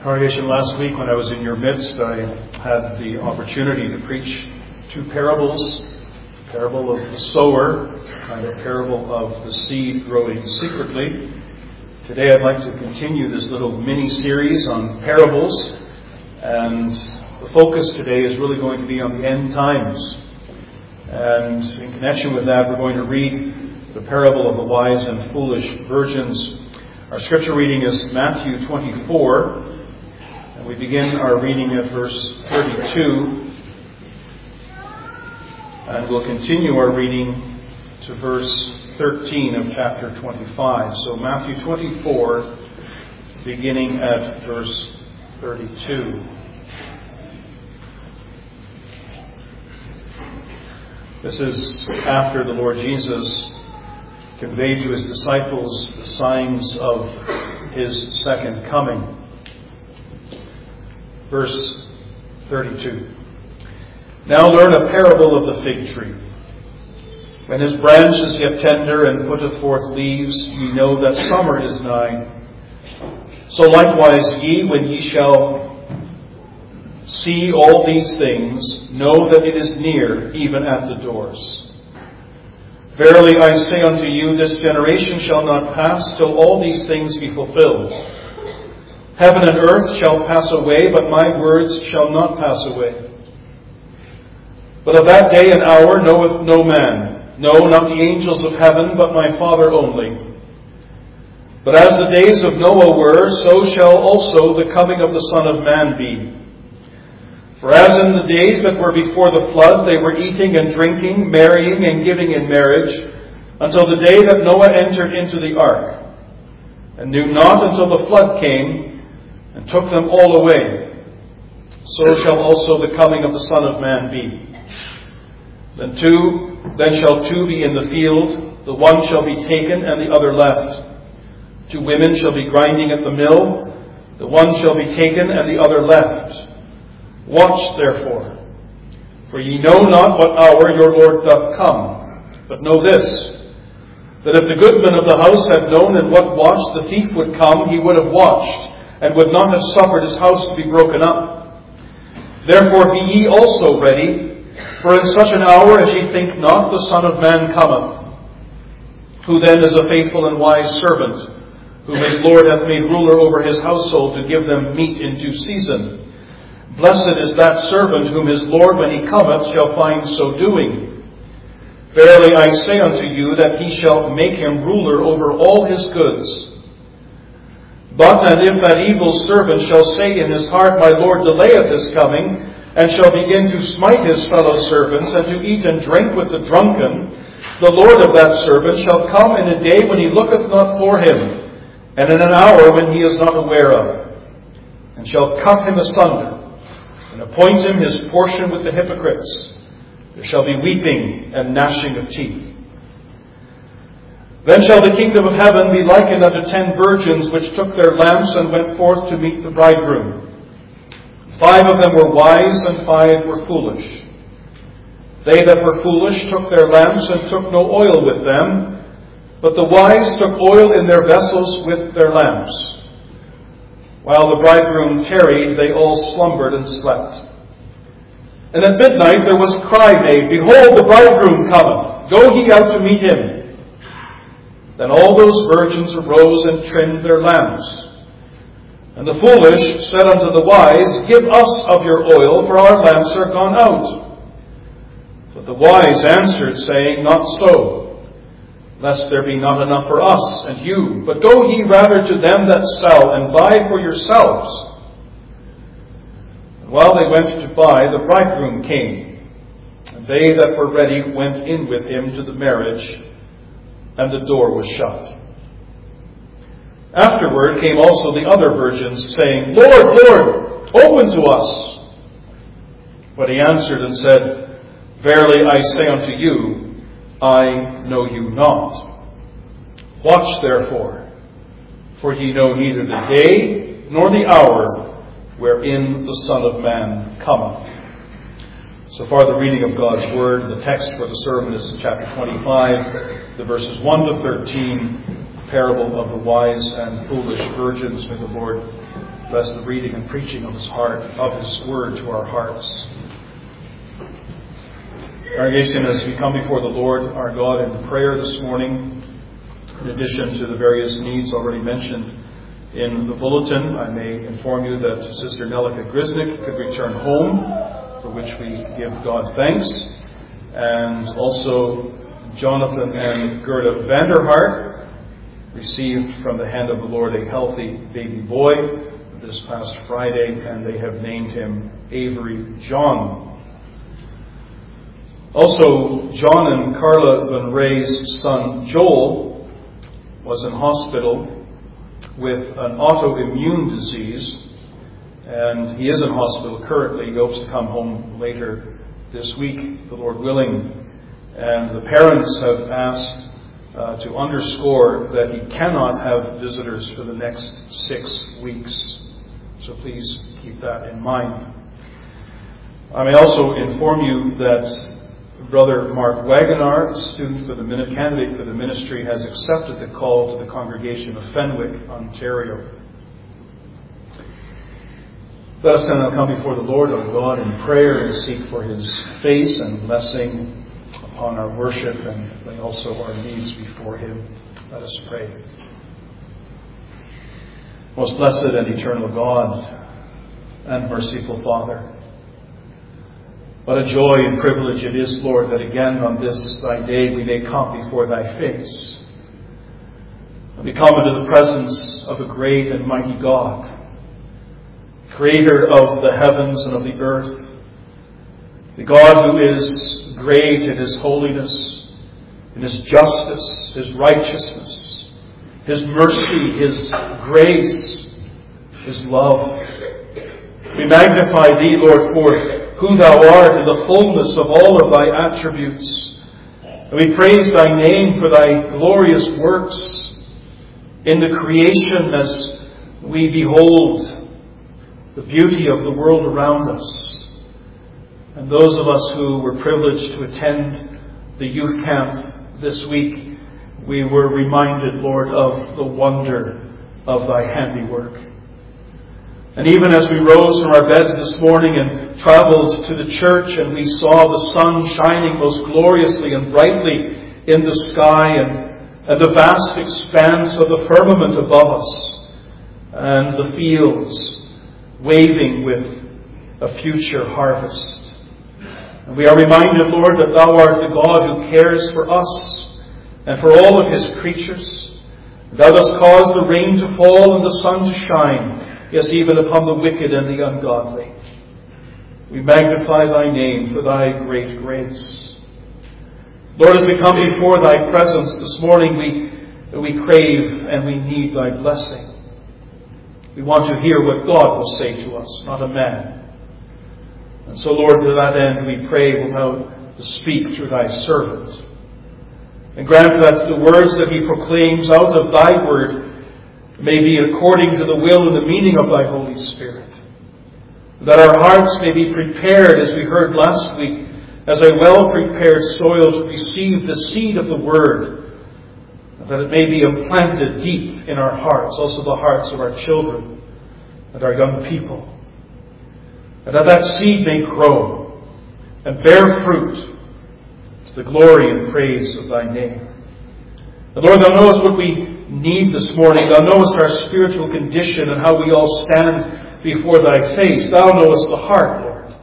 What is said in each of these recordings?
Congregation, last week when I was in your midst, I had the opportunity to preach two parables. The parable of the sower and a parable of the seed growing secretly. Today I'd like to continue this little mini-series on parables, and the focus today is really going to be on the end times. And in connection with that, we're going to read the parable of the wise and foolish virgins. Our scripture reading is Matthew 24, and we begin our reading at verse 32, and we'll continue our reading to verse 13 of chapter 25. So Matthew 24, beginning at verse 32. This is after the Lord Jesus conveyed to his disciples the signs of his second coming. Verse 32. Now learn a parable of the fig tree. When his branch is yet tender and putteth forth leaves, ye know that summer is nigh. So likewise ye, when ye shall see all these things, know that it is near, even at the doors. Verily I say unto you, this generation shall not pass till all these things be fulfilled. Heaven and earth shall pass away, but my words shall not pass away. But of that day and hour knoweth no man, no, not the angels of heaven, but my Father only. But as the days of Noah were, so shall also the coming of the Son of Man be. For as in the days that were before the flood, they were eating and drinking, marrying and giving in marriage, until the day that Noah entered into the ark, and knew not until the flood came, and took them all away. So shall also the coming of the Son of Man be. Then shall two be in the field, the one shall be taken and the other left. Two women shall be grinding at the mill, the one shall be taken and the other left. Watch therefore, for ye know not what hour your Lord doth come. But know this, that if the goodman of the house had known in what watch the thief would come, he would have watched, and would not have suffered his house to be broken up. Therefore be ye also ready, for in such an hour as ye think not, the Son of Man cometh. Who then is a faithful and wise servant, whom his Lord hath made ruler over his household, to give them meat in due season? Blessed is that servant whom his Lord, when he cometh, shall find so doing. Verily I say unto you, that he shall make him ruler over all his goods. But and if that evil servant shall say in his heart, My Lord delayeth his coming, and shall begin to smite his fellow servants, and to eat and drink with the drunken, the Lord of that servant shall come in a day when he looketh not for him, and in an hour when he is not aware of, and shall cut him asunder, and appoint him his portion with the hypocrites. There shall be weeping and gnashing of teeth. Then shall the kingdom of heaven be likened unto 10 virgins, which took their lamps and went forth to meet the bridegroom. 5 of them were wise, and 5 were foolish. They that were foolish took their lamps, and took no oil with them, but the wise took oil in their vessels with their lamps. While the bridegroom tarried, they all slumbered and slept. And at midnight there was a cry made, Behold, the bridegroom cometh, go ye out to meet him. Then all those virgins arose and trimmed their lamps. And the foolish said unto the wise, Give us of your oil, for our lamps are gone out. But the wise answered, saying, Not so, lest there be not enough for us and you. But go ye rather to them that sell, and buy for yourselves. And while they went to buy, the bridegroom came. And they that were ready went in with him to the marriage, and the door was shut. Afterward came also the other virgins, saying, Lord, Lord, open to us. But he answered and said, Verily I say unto you, I know you not. Watch therefore, for ye know neither the day nor the hour wherein the Son of Man cometh. So far the reading of God's Word. The text for the sermon is chapter 25, the verses 1 to 13, parable of the wise and foolish virgins. May the Lord bless the reading and preaching of His word to our hearts. Congregation, as we come before the Lord our God in prayer this morning, in addition to the various needs already mentioned in the bulletin, I may inform you that Sister Nelika Grisnick could return home, for which we give God thanks, and also Jonathan and Gerda Vanderhart received from the hand of the Lord a healthy baby boy this past Friday, and they have named him Avery John. Also, John and Carla Van Ray's son Joel was in hospital with an autoimmune disease, and he is in hospital currently. He hopes to come home later this week, the Lord willing. And the parents have asked to underscore that he cannot have visitors for the next 6 weeks. So please keep that in mind. I may also inform you that Brother Mark Wagonar, a candidate for the ministry, has accepted the call to the congregation of Fenwick, Ontario. Let us now come before the Lord our God in prayer and seek for His face and blessing upon our worship, and lay also our needs before Him. Let us pray. Most blessed and eternal God and merciful Father, what a joy and privilege it is, Lord, that again on this Thy day we may come before Thy face. And we come into the presence of a great and mighty God, Creator of the heavens and of the earth, the God who is great in His holiness, in His justice, His righteousness, His mercy, His grace, His love. We magnify Thee, Lord, for who Thou art in the fullness of all of Thy attributes. And we praise Thy name for Thy glorious works in the creation as we behold the beauty of the world around us. And those of us who were privileged to attend the youth camp this week, we were reminded, Lord, of the wonder of Thy handiwork. And even as we rose from our beds this morning and traveled to the church, and we saw the sun shining most gloriously and brightly in the sky, and the vast expanse of the firmament above us, and the fields waving with a future harvest. And we are reminded, Lord, that Thou art the God who cares for us and for all of His creatures. Thou dost cause the rain to fall and the sun to shine, yes, even upon the wicked and the ungodly. We magnify Thy name for Thy great grace. Lord, as we come before Thy presence this morning, we crave and we need Thy blessing. We want to hear what God will say to us, not a man. And so, Lord, to that end, we pray without to speak through Thy servant. And grant that the words that He proclaims out of Thy word may be according to the will and the meaning of Thy Holy Spirit. That our hearts may be prepared, as we heard last week, as a well-prepared soil to receive the seed of the word. And that it may be implanted deep in our hearts, also the hearts of our children and our young people. And that seed may grow and bear fruit to the glory and praise of Thy name. And Lord, Thou knowest what we need this morning. Thou knowest our spiritual condition and how we all stand before Thy face. Thou knowest the heart, Lord.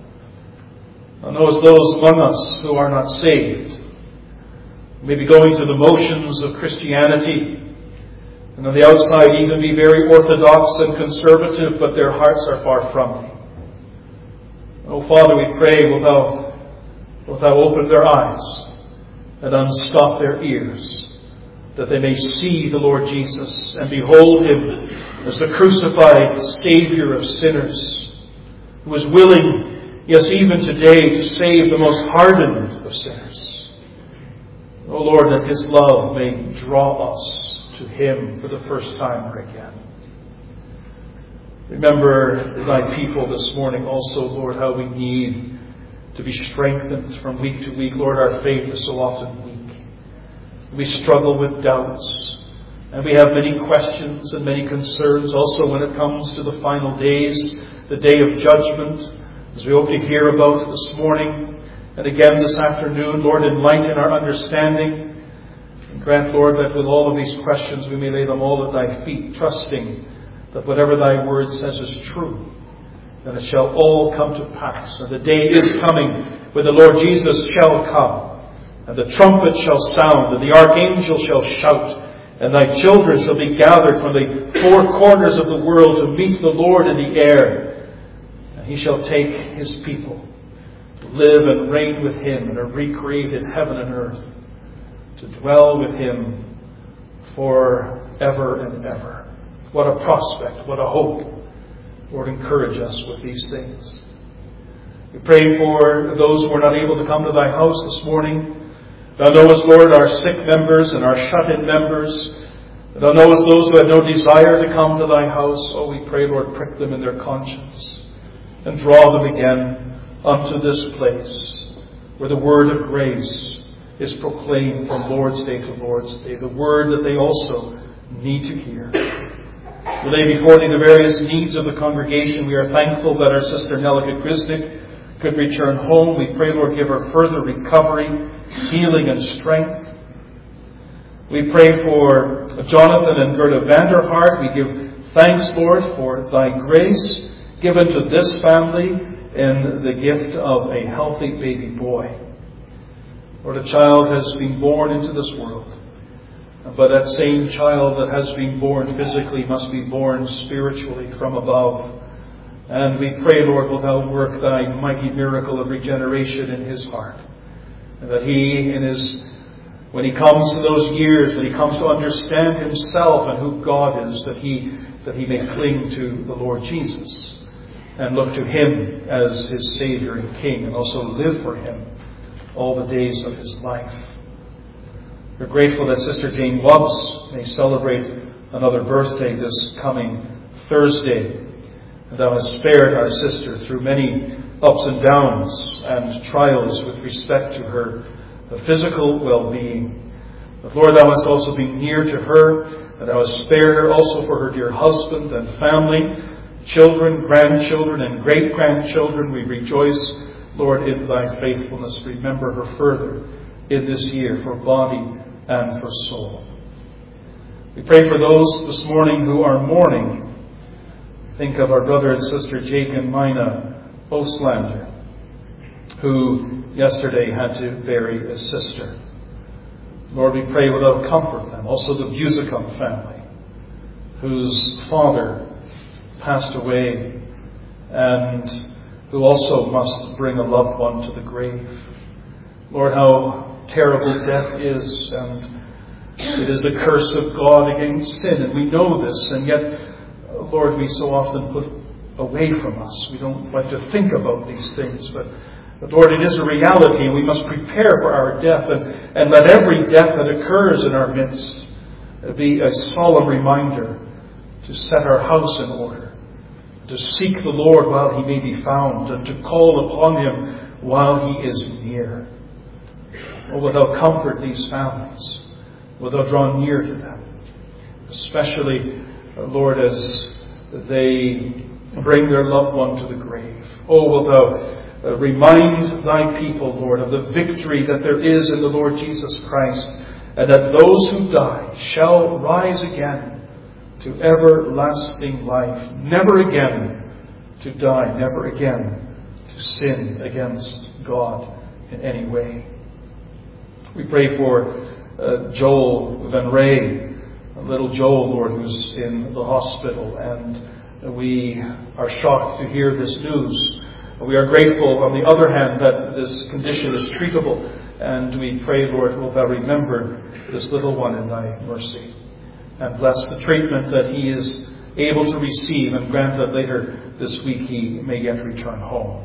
Thou knowest those among us who are not saved, maybe going through the motions of Christianity, and on the outside even be very orthodox and conservative, but their hearts are far from Thee. Oh, Father, we pray, wilt Thou open their eyes and unstop their ears, that they may see the Lord Jesus and behold Him as the crucified Savior of sinners, who is willing, yes, even today, to save the most hardened of sinners. Oh, Lord, that His love may draw us to Him for the first time or again. Remember Thy people this morning also, Lord, how we need to be strengthened from week to week. Lord, our faith is so often weak. We struggle with doubts. And we have many questions and many concerns also when it comes to the final days, the day of judgment, as we hope to hear about this morning and again this afternoon. Lord, enlighten our understanding and grant, Lord, that with all of these questions we may lay them all at thy feet, trusting that whatever thy word says is true, and it shall all come to pass. And the day is coming when the Lord Jesus shall come, and the trumpet shall sound, and the archangel shall shout, and thy children shall be gathered from the four corners of the world to meet the Lord in the air. And he shall take his people to live and reign with him in a recreated heaven and earth, to dwell with him forever and ever. What a prospect, what a hope. Lord, encourage us with these things. We pray for those who are not able to come to thy house this morning. Thou knowest, Lord, our sick members and our shut-in members. Thou knowest those who have no desire to come to thy house. Oh, we pray, Lord, prick them in their conscience and draw them again unto this place where the word of grace is proclaimed from Lord's Day to Lord's Day, the word that they also need to hear. We lay before thee the various needs of the congregation. We are thankful that our sister Nellika Grisnick could return home. We pray, Lord, give her further recovery, healing and strength. We pray for Jonathan and Gerda Vanderhart. We give thanks, Lord, for thy grace given to this family in the gift of a healthy baby boy. Lord, a child has been born into this world, but that same child that has been born physically must be born spiritually from above. And we pray, Lord, wilt thou work thy mighty miracle of regeneration in his heart. And that he, when he comes to those years, when he comes to understand himself and who God is, that he may cling to the Lord Jesus and look to him as his Savior and King, and also live for him all the days of his life. We're grateful that Sister Jane Wubbs may celebrate another birthday this coming Thursday. And thou hast spared our sister through many ups and downs and trials with respect to her physical well-being. But Lord, thou hast also been near to her, and thou hast spared her also for her dear husband and family, children, grandchildren, and great-grandchildren. We rejoice, Lord, in thy faithfulness. Remember her further in this year for body and for soul. We pray for those this morning who are mourning. Think of our brother and sister Jake and Mina Oslander, who yesterday had to bury a sister. Lord, we pray wilt thou comfort them. Also the Busicum family, whose father passed away and who also must bring a loved one to the grave. Lord, how terrible death is, and it is the curse of God against sin, and we know this, and yet, Lord, we so often put away from us. We don't like to think about these things, but Lord, it is a reality, and we must prepare for our death, and let every death that occurs in our midst be a solemn reminder to set our house in order, to seek the Lord while he may be found, and to call upon him while he is near. Oh, wilt thou comfort these families? Wilt thou draw near to them? Especially, Lord, as they bring their loved one to the grave. Oh, wilt thou remind thy people, Lord, of the victory that there is in the Lord Jesus Christ, and that those who die shall rise again to everlasting life, never again to die, never again to sin against God in any way. We pray for Joel Van Ray, little Joel, Lord, who's in the hospital, and we are shocked to hear this news. We are grateful, on the other hand, that this condition is treatable, and we pray, Lord, wilt thou remember this little one in thy mercy, and bless the treatment that he is able to receive, and grant that later this week he may yet return home.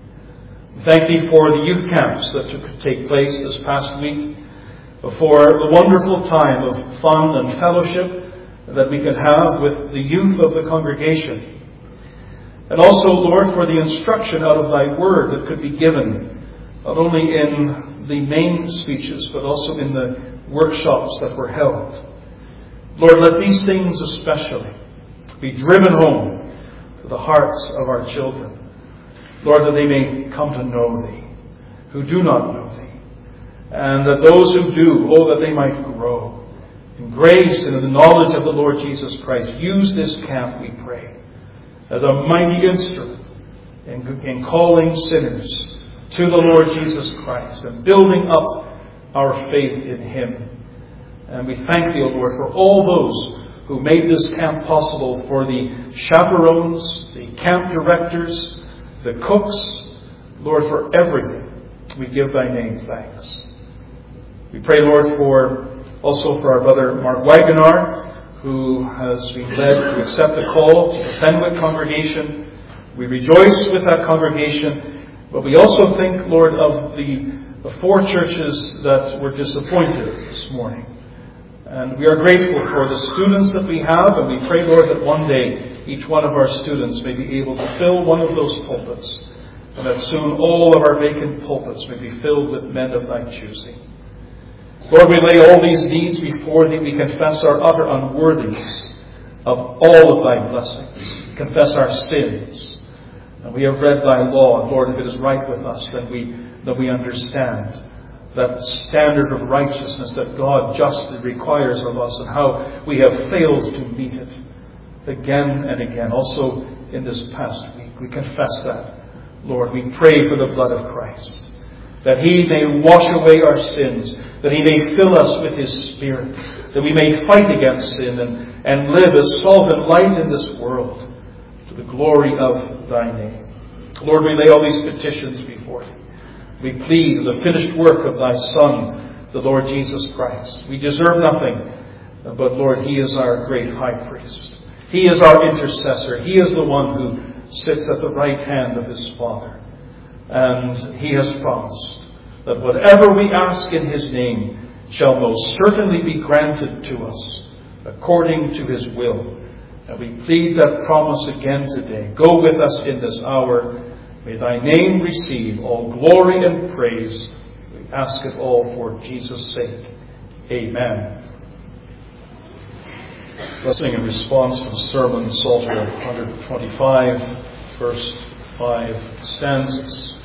Thank thee for the youth camps that took take place this past week, for the wonderful time of fun and fellowship that we can have with the youth of the congregation. And also, Lord, for the instruction out of thy word that could be given, not only in the main speeches, but also in the workshops that were held. Lord, let these things especially be driven home to the hearts of our children. Lord, that they may come to know Thee, who do not know Thee. And that those who do, that they might grow in grace and in the knowledge of the Lord Jesus Christ. Use this camp, we pray, as a mighty instrument in calling sinners to the Lord Jesus Christ and building up our faith in Him. And we thank Thee, O Lord, for all those who made this camp possible, for the chaperones, the camp directors, the cooks, Lord, for everything. We give Thy name thanks. We pray, Lord, also for our brother Mark Wagonar, who has been led to accept the call to the Fenwick congregation. We rejoice with that congregation, but we also think, Lord, of the 4 churches that were disappointed this morning. And we are grateful for the students that we have, and we pray, Lord, that one day each one of our students may be able to fill one of those pulpits, and that soon all of our vacant pulpits may be filled with men of Thy choosing. Lord, we lay all these needs before Thee. We confess our utter unworthiness of all of Thy blessings. We confess our sins. And we have read Thy law, and Lord, if it is right with us, then we understand that standard of righteousness that God justly requires of us, and how we have failed to meet it again and again. Also in this past week, we confess that. Lord, we pray for the blood of Christ, that He may wash away our sins, that He may fill us with His Spirit, that we may fight against sin and live as salt and light in this world to the glory of Thy name. Lord, we lay all these petitions before Thee. We plead the finished work of Thy Son, the Lord Jesus Christ. We deserve nothing, but Lord, He is our great high priest. He is our intercessor. He is the one who sits at the right hand of His Father. And He has promised that whatever we ask in His name shall most certainly be granted to us according to His will. And we plead that promise again today. Go with us in this hour. May Thy name receive all glory and praise. We ask it all for Jesus' sake. Amen. Blessing in response to the sermon, Psalter 125, first 5 stanzas.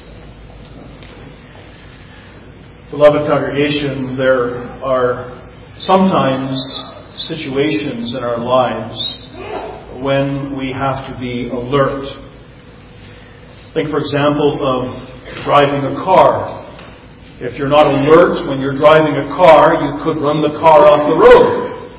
Beloved congregation, there are sometimes situations in our lives when we have to be alert. Think, for example, of driving a car. If you're not alert when you're driving a car, you could run the car off the road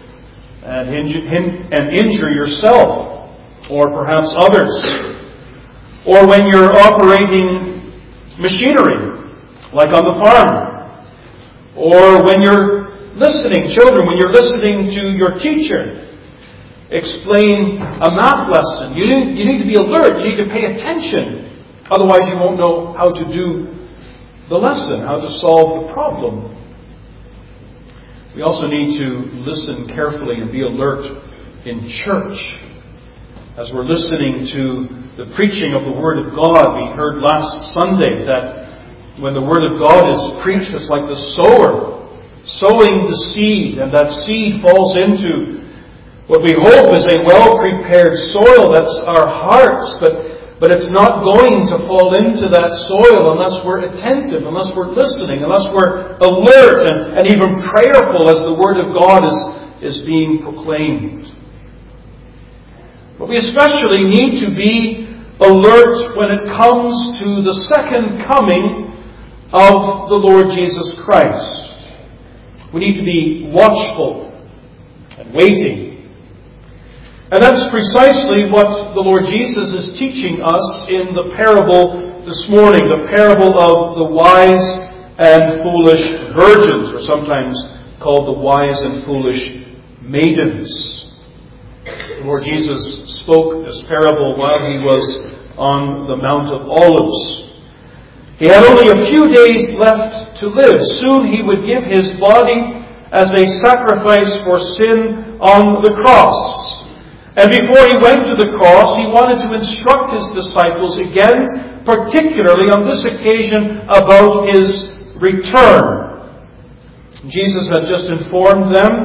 and injure yourself or perhaps others. Or when you're operating machinery, like on the farm. Or when you're listening, children, when you're listening to your teacher explain a math lesson. You need to be alert. You need to pay attention. Otherwise you won't know how to do the lesson, how to solve the problem. We also need to listen carefully and be alert in church. As we're listening to the preaching of the Word of God, we heard last Sunday that when the Word of God is preached, it's like the sower sowing the seed, and that seed falls into what we hope is a well-prepared soil. That's our hearts, but it's not going to fall into that soil unless we're attentive, unless we're listening, unless we're alert and even prayerful as the Word of God is being proclaimed. But we especially need to be alert when it comes to the second coming of the Lord Jesus Christ. We need to be watchful and waiting. And that's precisely what the Lord Jesus is teaching us in the parable this morning, the parable of the wise and foolish virgins, or sometimes called the wise and foolish maidens. The Lord Jesus spoke this parable while He was on the Mount of Olives. He had only a few days left to live. Soon He would give His body as a sacrifice for sin on the cross. And before He went to the cross, He wanted to instruct His disciples again, particularly on this occasion, about His return. Jesus had just informed them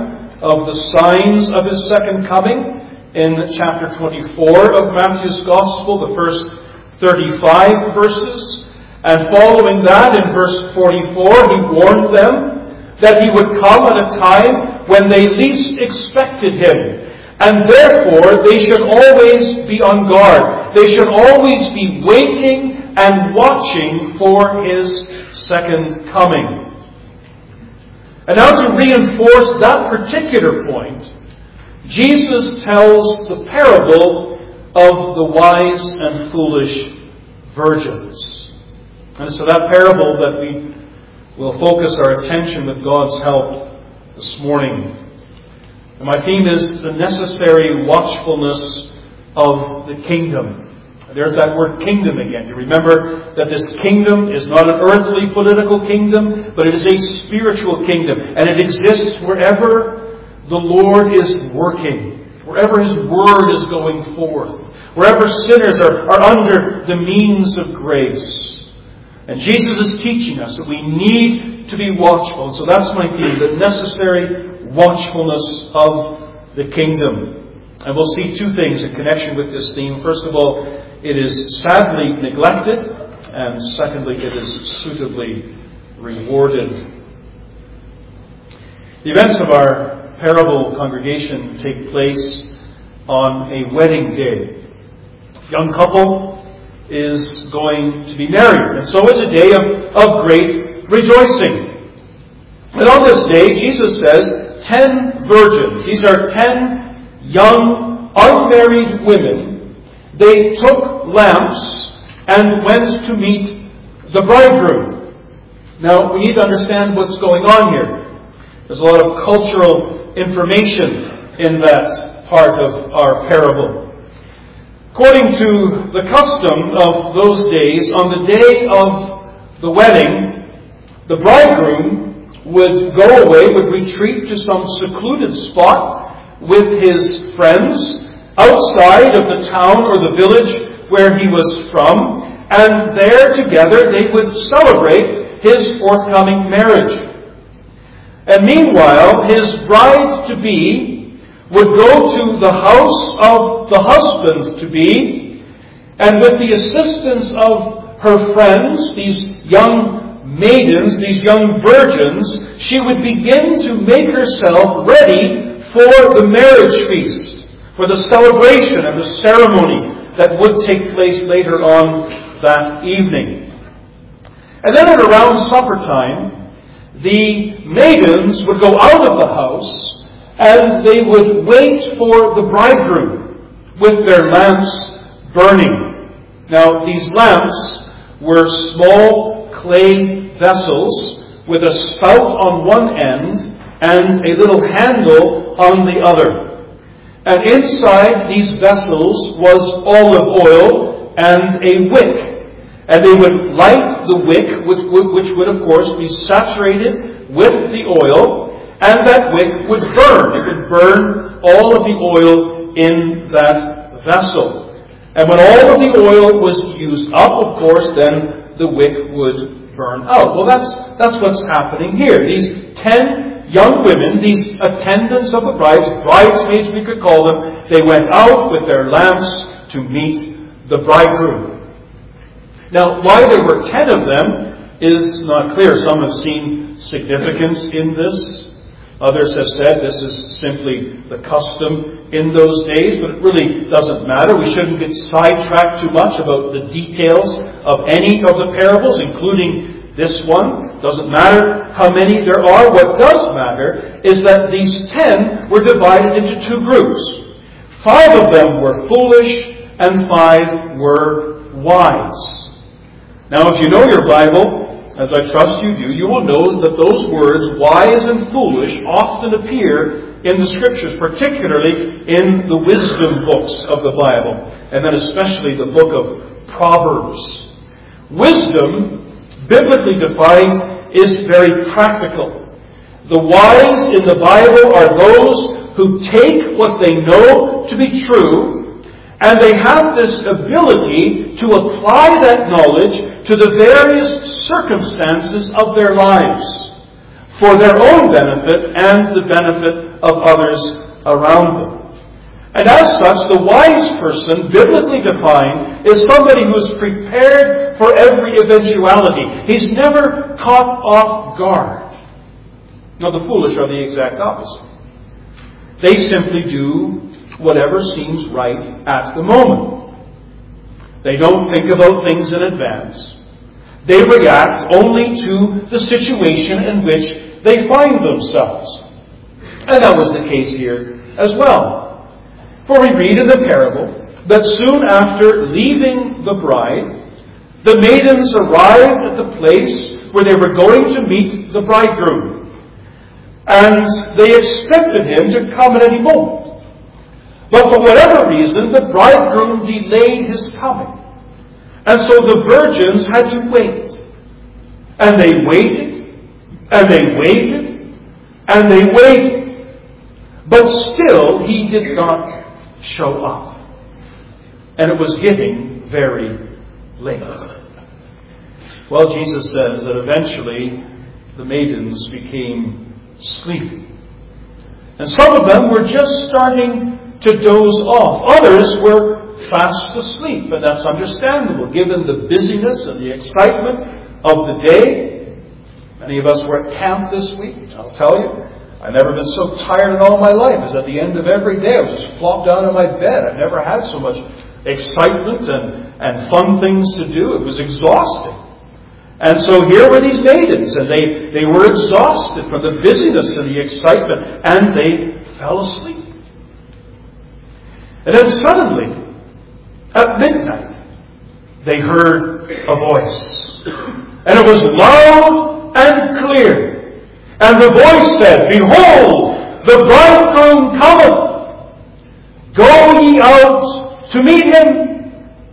of the signs of his second coming in chapter 24 of Matthew's Gospel, the first 35 verses. And following that, in verse 44, he warned them that he would come at a time when they least expected him. And therefore, they should always be on guard. They should always be waiting and watching for his second coming. And now to reinforce that particular point, Jesus tells the parable of the wise and foolish virgins. And so that parable that we will focus our attention with God's help this morning. And my theme is the necessary watchfulness of the kingdom. There's that word kingdom again. You remember that this kingdom is not an earthly political kingdom, but it is a spiritual kingdom. And it exists wherever the Lord is working, wherever His word is going forth, wherever sinners are under the means of grace. And Jesus is teaching us that we need to be watchful. And so that's my theme, the necessary watchfulness of the kingdom. And we'll see two things in connection with this theme. First of all, it is sadly neglected, and secondly, it is suitably rewarded. The events of our parable congregation take place on a wedding day. A young couple is going to be married, and so it's a day of great rejoicing. And on this day, Jesus says, 10 virgins, these are 10 young, unmarried women, they took lamps and went to meet the bridegroom. Now, we need to understand what's going on here. There's a lot of cultural information in that part of our parable. According to the custom of those days, on the day of the wedding, the bridegroom would go away, would retreat to some secluded spot with his friends outside of the town or the village where he was from, and there together they would celebrate his forthcoming marriage. And meanwhile, his bride-to-be would go to the house of the husband-to-be, and with the assistance of her friends, these young maidens, these young virgins, she would begin to make herself ready for the marriage feast, for the celebration and the ceremony that would take place later on that evening. And then at around supper time, the maidens would go out of the house and they would wait for the bridegroom with their lamps burning. Now, these lamps were small clay vessels with a spout on one end and a little handle on the other. And inside these vessels was olive oil and a wick. And they would light the wick, which would of course be saturated with the oil, and that wick would burn. It would burn all of the oil in that vessel. And when all of the oil was used up, of course, then the wick would burn out. Well, that's what's happening here. These 10 young women, these attendants of the bridesmaids we could call them, they went out with their lamps to meet the bridegroom. Now, why there were 10 of them is not clear. Some have seen significance in this. Others have said this is simply the custom in those days, but it really doesn't matter. We shouldn't get sidetracked too much about the details of any of the parables, including this one. Doesn't matter how many there are. What does matter is that these 10 were divided into two groups. 5 of them were foolish and 5 were wise. Now, if you know your Bible, as I trust you do, you will know that those words, wise and foolish, often appear in the Scriptures, particularly in the wisdom books of the Bible, and then especially the book of Proverbs. Wisdom, biblically defined, is very practical. The wise in the Bible are those who take what they know to be true, and they have this ability to apply that knowledge to the various circumstances of their lives for their own benefit and the benefit of others around them. And as such, the wise person, biblically defined, is somebody who is prepared for every eventuality. He's never caught off guard. Now, the foolish are the exact opposite. They simply do whatever seems right at the moment. They don't think about things in advance. They react only to the situation in which they find themselves. And that was the case here as well. For we read in the parable that soon after leaving the bride, the maidens arrived at the place where they were going to meet the bridegroom. And they expected him to come at any moment. But for whatever reason, the bridegroom delayed his coming. And so the virgins had to wait. And they waited, and they waited, and they waited. But still, he did not show up. And it was getting very late. Well, Jesus says that eventually the maidens became sleepy. And some of them were just starting to doze off. Others were fast asleep, and that's understandable given the busyness and the excitement of the day. Many of us were at camp this week. I'll tell you, I've never been so tired in all my life as at the end of every day. I was just flopped down in my bed. I've never had so much excitement and fun things to do. It was exhausting. And so here were these maidens, and they were exhausted from the busyness and the excitement, and they fell asleep. And then suddenly, at midnight, they heard a voice. And it was loud and clear. And the voice said, "Behold, the bridegroom cometh. Go ye out to meet him."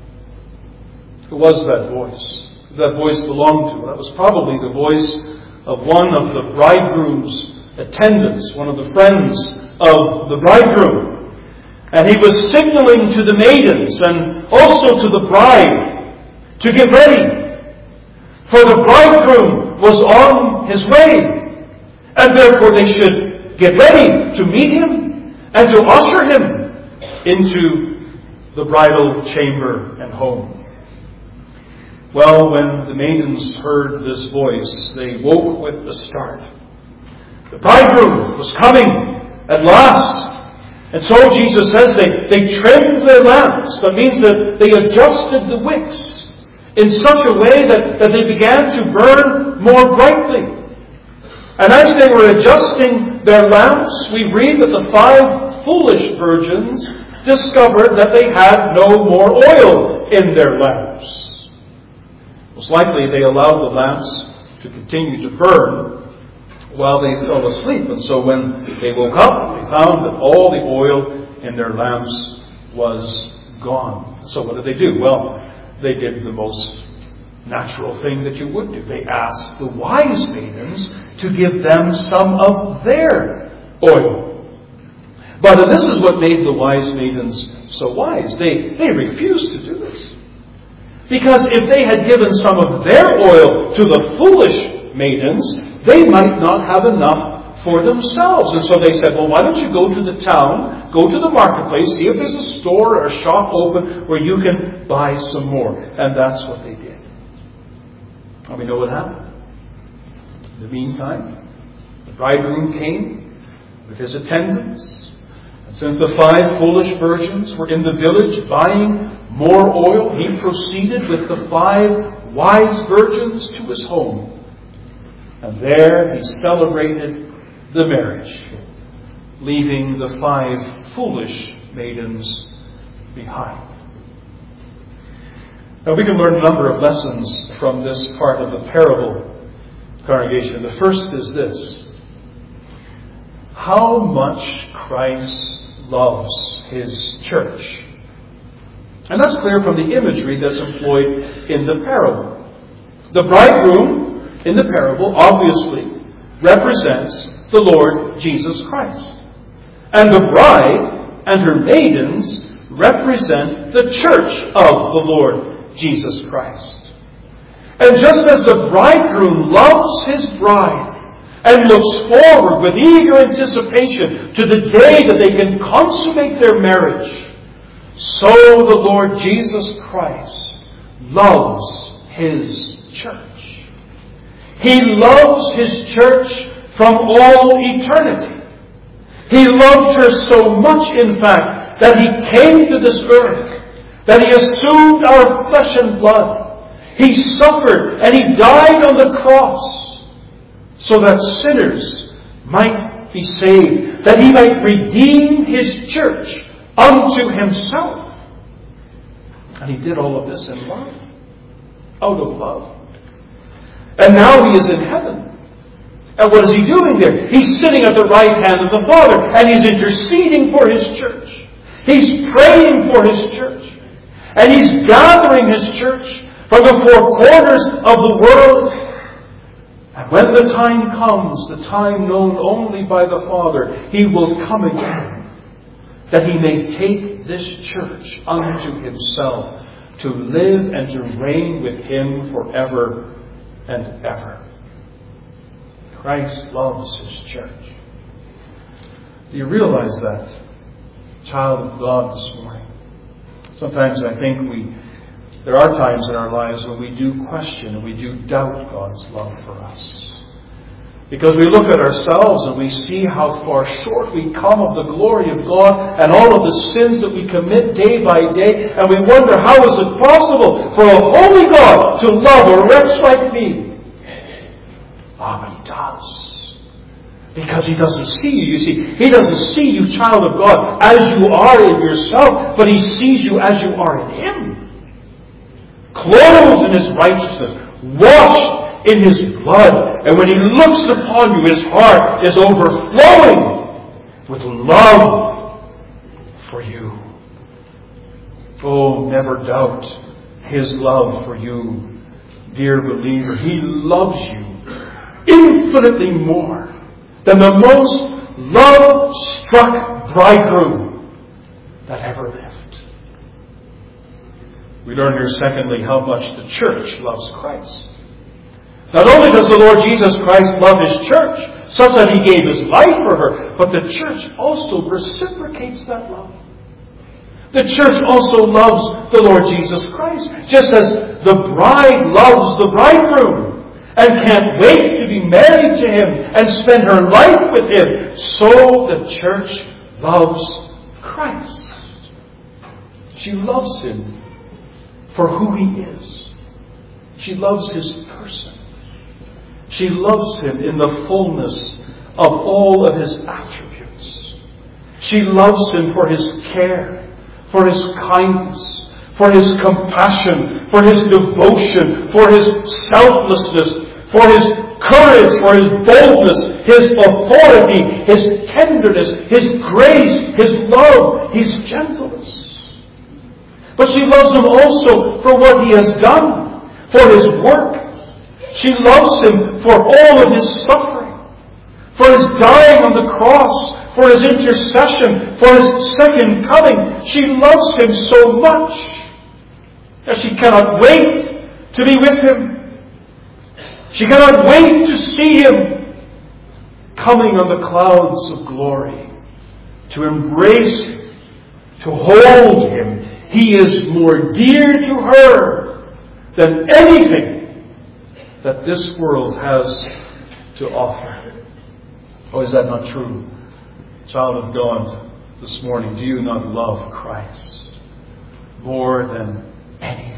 Who was that voice? Who that voice belonged to? That was probably the voice of one of the bridegroom's attendants, one of the friends of the bridegroom. And he was signaling to the maidens and also to the bride to get ready. For the bridegroom was on his way, and therefore they should get ready to meet him and to usher him into the bridal chamber and home. Well, when the maidens heard this voice, they woke with a start. The bridegroom was coming at last. And so Jesus says they trimmed their lamps. That means that they adjusted the wicks in such a way that they began to burn more brightly. And as they were adjusting their lamps, we read that the 5 foolish virgins discovered that they had no more oil in their lamps. Most likely they allowed the lamps to continue to burn while they fell asleep. And so when they woke up, they found that all the oil in their lamps was gone. So what did they do? Well, they did the most natural thing that you would do. They asked the wise maidens to give them some of their oil. But this is what made the wise maidens so wise. They refused to do this. Because if they had given some of their oil to the foolish maidens, they might not have enough for themselves. And so they said, well, why don't you go to the town, go to the marketplace, see if there's a store or a shop open where you can buy some more. And that's what they did. And we know what happened. In the meantime, the bridegroom came with his attendants. And since the 5 foolish virgins were in the village buying more oil, he proceeded with the 5 wise virgins to his home. And there he celebrated the marriage, leaving the 5 foolish maidens behind. Now we can learn a number of lessons from this part of the parable, congregation. The first is this: how much Christ loves his church. And that's clear from the imagery that's employed in the parable. The bridegroom in the parable obviously represents the Lord Jesus Christ. And the bride and her maidens represent the church of the Lord Jesus Christ. And just as the bridegroom loves his bride and looks forward with eager anticipation to the day that they can consummate their marriage, so the Lord Jesus Christ loves His church. He loves His church from all eternity. He loved her so much, in fact, that He came to this earth, that He assumed our flesh and blood. He suffered and He died on the cross so that sinners might be saved, that He might redeem His church unto Himself. And He did all of this in love, out of love. And now He is in heaven. And what is He doing there? He's sitting at the right hand of the Father, and He's interceding for His church. He's praying for His church. And He's gathering His church from the four corners of the world. And when the time comes, the time known only by the Father, He will come again, that He may take this church unto Himself, to live and to reign with Him forever and ever. Christ loves His church. Do you realize that, child of God, this morning? Sometimes I think there are times in our lives when we do question and we do doubt God's love for us. Because we look at ourselves and we see how far short we come of the glory of God and all of the sins that we commit day by day, and we wonder, how is it possible for a holy God to love a wretch like me? But He does. Because He doesn't see you. You see, He doesn't see you, child of God, as you are in yourself, but He sees you as you are in Him. Clothed in His righteousness, washed in His blood. And when He looks upon you, His heart is overflowing with love for you. Oh, never doubt His love for you, dear believer. He loves you infinitely more than the most love-struck bridegroom that ever lived. We learn here, secondly, how much the church loves Christ. Not only does the Lord Jesus Christ love His church, such that He gave His life for her, but the church also reciprocates that love. The church also loves the Lord Jesus Christ, just as the bride loves the bridegroom and can't wait to be married to Him and spend her life with Him. So the church loves Christ. She loves Him for who He is. She loves His person. She loves Him in the fullness of all of His attributes. She loves Him for His care, for His kindness, for His compassion, for His devotion, for His selflessness, for His courage, for His boldness, His authority, His tenderness, His grace, His love, His gentleness. But she loves Him also for what He has done, for His work. She loves Him for all of His suffering, for His dying on the cross, for His intercession, for His second coming. She loves Him so much that she cannot wait to be with Him. She cannot wait to see Him coming on the clouds of glory, to embrace Him, to hold Him. He is more dear to her than anything that this world has to offer. Oh, is that not true? Child of God, this morning, do you not love Christ more than anything?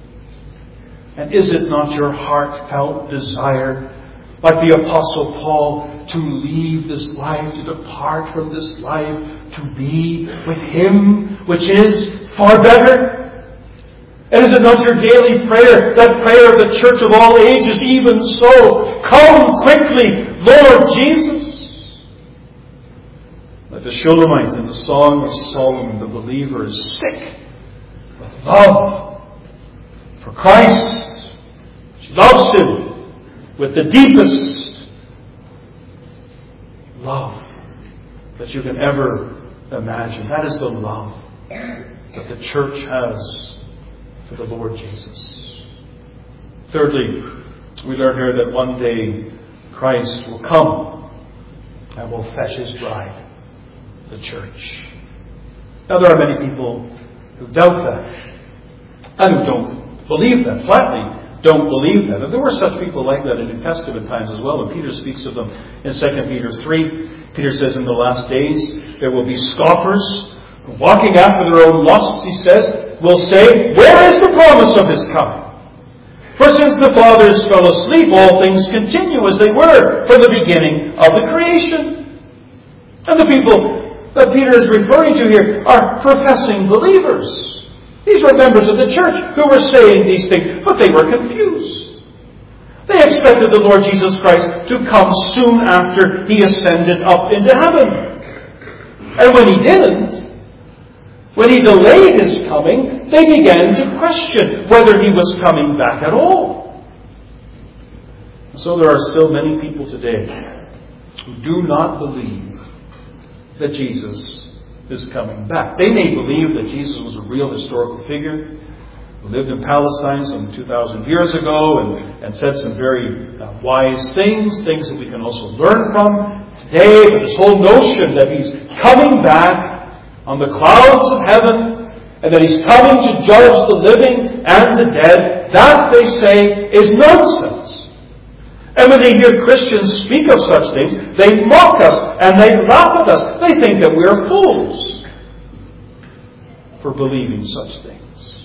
And is it not your heartfelt desire, like the Apostle Paul, to leave this life, to depart from this life, to be with Him, which is far better? And is it not your daily prayer, that prayer of the church of all ages, even so, come quickly, Lord Jesus? Like the Shulamite in the Song of Solomon, the believer is sick with love for Christ. She loves Him with the deepest love that you can ever imagine. That is the love that the church has for the Lord Jesus. Thirdly, we learn here that one day Christ will come and will fetch his bride, the church. Now there are many people who doubt that and who don't believe that, flatly don't believe that. And there were such people like that in New Testament times as well, and Peter speaks of them in 2 Peter 3. Peter says in the last days there will be scoffers walking after their own lusts, he says, will say, where is the promise of his coming? For since the fathers fell asleep, all things continue as they were from the beginning of the creation. And the people that Peter is referring to here are professing believers. These were members of the church who were saying these things, but they were confused. They expected the Lord Jesus Christ to come soon after he ascended up into heaven. And when he didn't, when he delayed his coming, they began to question whether he was coming back at all. So there are still many people today who do not believe that Jesus is coming back. They may believe that Jesus was a real historical figure who lived in Palestine some 2,000 years ago and said some very wise things that we can also learn from today. But this whole notion that he's coming back on the clouds of heaven and that he's coming to judge the living and the dead, that, they say, is nonsense. And when they hear Christians speak of such things, they mock us and they laugh at us. They think that we're fools for believing such things.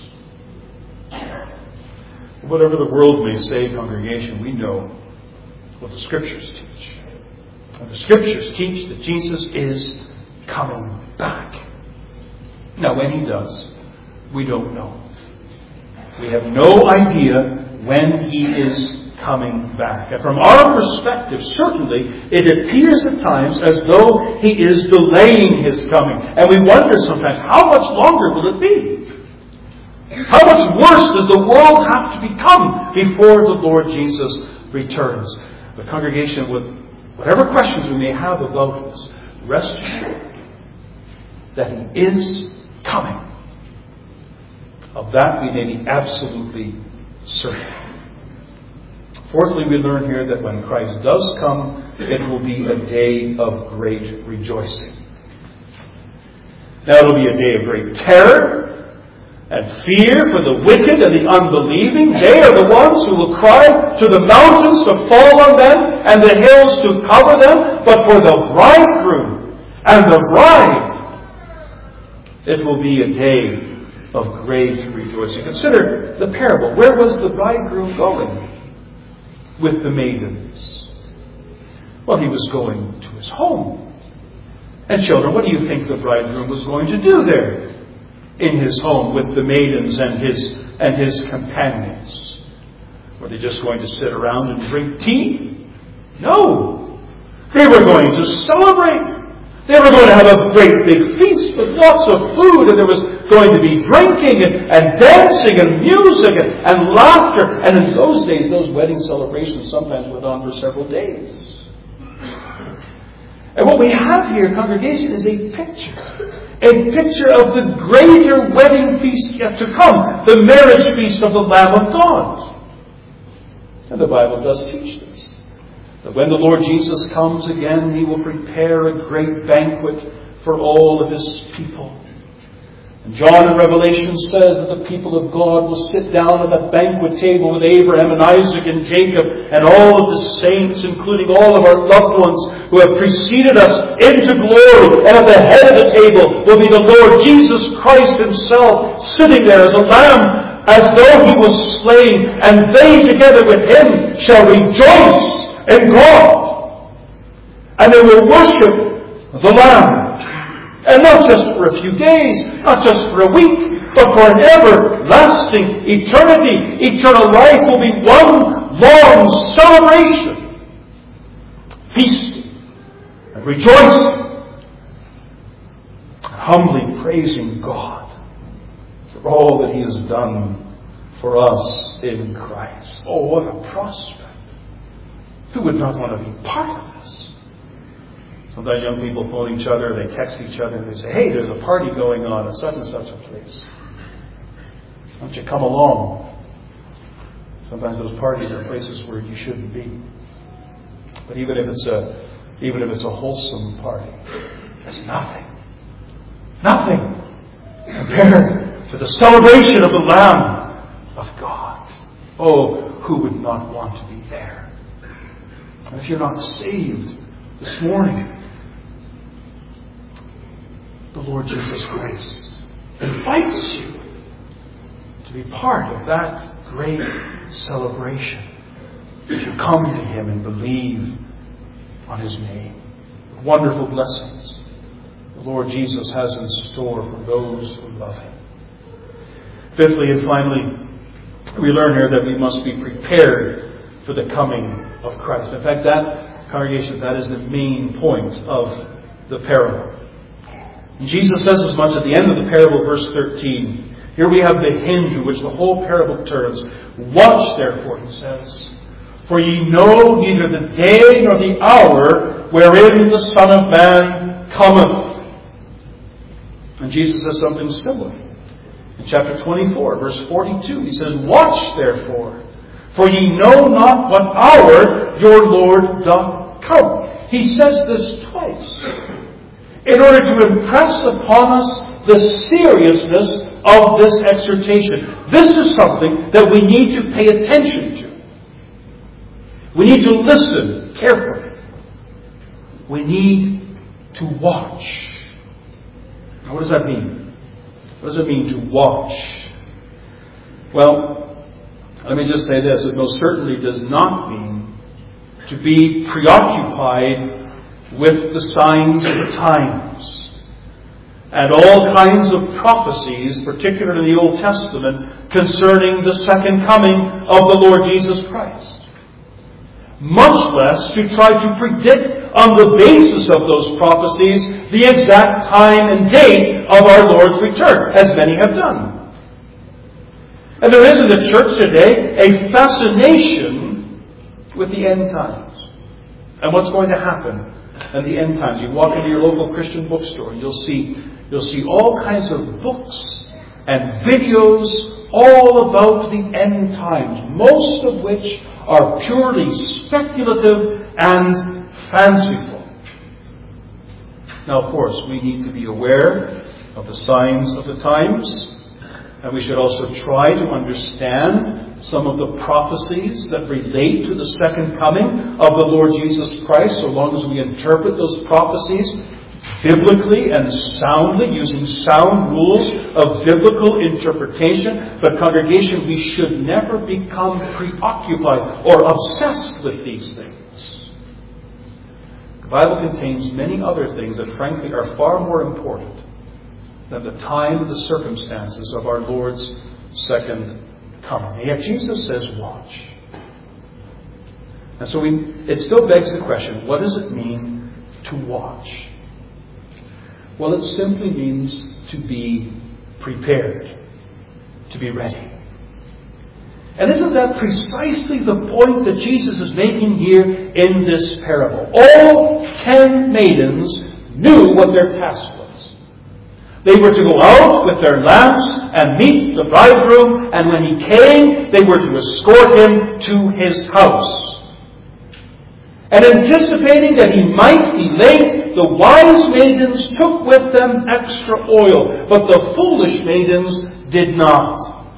Whatever the world may say, congregation, we know what the Scriptures teach. And the Scriptures teach that Jesus is coming back. Now, when he does, we don't know. We have no idea when he is coming back. And from our perspective, certainly, it appears at times as though he is delaying his coming. And we wonder sometimes, how much longer will it be? How much worse does the world have to become before the Lord Jesus returns? The congregation, with whatever questions we may have about this, rest assured that he is coming. Of that we may be absolutely certain. Fourthly, we learn here that when Christ does come, it will be a day of great rejoicing. Now, it will be a day of great terror and fear for the wicked and the unbelieving. They are the ones who will cry to the mountains to fall on them and the hills to cover them. But for the bridegroom and the bride, it will be a day of great rejoicing. Consider the parable. Where was the bridegroom going with the maidens? Well, he was going to his home. And children, what do you think the bridegroom was going to do there in his home with the maidens and his companions? Were they just going to sit around and drink tea? No. They were going to celebrate. They were going to have a great big feast with lots of food, and there was going to be drinking and dancing and music and laughter. And in those days, those wedding celebrations sometimes went on for several days. And what we have here, congregation, is a picture of the greater wedding feast yet to come, the marriage feast of the Lamb of God. And the Bible does teach this, that when the Lord Jesus comes again, he will prepare a great banquet for all of his people. And John in Revelation says that the people of God will sit down at the banquet table with Abraham and Isaac and Jacob and all of the saints, including all of our loved ones who have preceded us into glory. And at the head of the table will be the Lord Jesus Christ himself, sitting there as a lamb, as though he was slain. And they together with him shall rejoice in God. And they will worship the Lamb. And not just for a few days, not just for a week, but for an everlasting eternity. Eternal life will be one long celebration, feasting and rejoicing, and humbly praising God for all that he has done for us in Christ. Oh, what a prospect. Who would not want to be part of this? Sometimes young people phone each other, they text each other, and they say, hey, there's a party going on at such and such a place. Why don't you come along? Sometimes those parties are places where you shouldn't be. But even if it's a wholesome party, it's nothing. Nothing compared to the celebration of the Lamb of God. Oh, who would not want to be there? And if you're not saved this morning, the Lord Jesus Christ invites you to be part of that great celebration. If you come to Him and believe on His name. Wonderful blessings the Lord Jesus has in store for those who love Him. Fifthly and finally, we learn here that we must be prepared for the coming of Christ. In fact, that congregation, that is the main point of the parable. And Jesus says as much at the end of the parable, verse 13. Here we have the hinge in which the whole parable turns. Watch therefore, He says, for ye know neither the day nor the hour wherein the Son of Man cometh. And Jesus says something similar. In chapter 24, verse 42, He says, watch therefore, for ye know not what hour your Lord doth come. He says this twice, in order to impress upon us the seriousness of this exhortation. This is something that we need to pay attention to. We need to listen carefully. We need to watch. Now, what does that mean? What does it mean to watch? Well, let me just say this. It most certainly does not mean to be preoccupied with the signs of the times and all kinds of prophecies, particularly in the Old Testament, concerning the second coming of the Lord Jesus Christ. Much less to try to predict on the basis of those prophecies the exact time and date of our Lord's return, as many have done. And there is in the church today a fascination with the end times and what's going to happen in the end times. You walk into your local Christian bookstore and you'll see all kinds of books and videos all about the end times, most of which are purely speculative and fanciful. Now, of course, we need to be aware of the signs of the times, and we should also try to understand some of the prophecies that relate to the second coming of the Lord Jesus Christ, so long as we interpret those prophecies biblically and soundly, using sound rules of biblical interpretation. But congregation, we should never become preoccupied or obsessed with these things. The Bible contains many other things that frankly are far more important than the time and the circumstances of our Lord's second coming. And yet Jesus says, watch. And so it still begs the question, what does it mean to watch? Well, it simply means to be prepared, to be ready. And isn't that precisely the point that Jesus is making here in this parable? All 10 maidens knew what their task was. They were to go out with their lamps and meet the bridegroom, and when he came, they were to escort him to his house. And anticipating that he might be late, the wise maidens took with them extra oil, but the foolish maidens did not.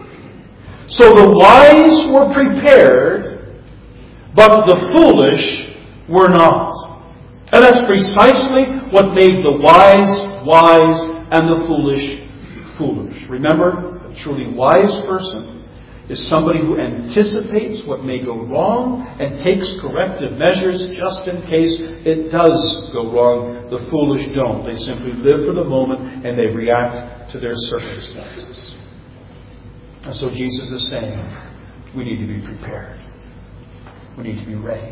So the wise were prepared, but the foolish were not. And that's precisely what made the wise wise and the foolish foolish. Remember, a truly wise person is somebody who anticipates what may go wrong and takes corrective measures just in case it does go wrong. The foolish don't. They simply live for the moment and they react to their circumstances. And so Jesus is saying, we need to be prepared. We need to be ready.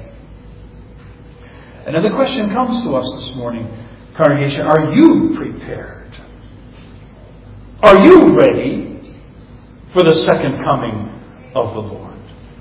And then the question comes to us this morning, congregation, are you prepared? Are you ready for the second coming of the Lord?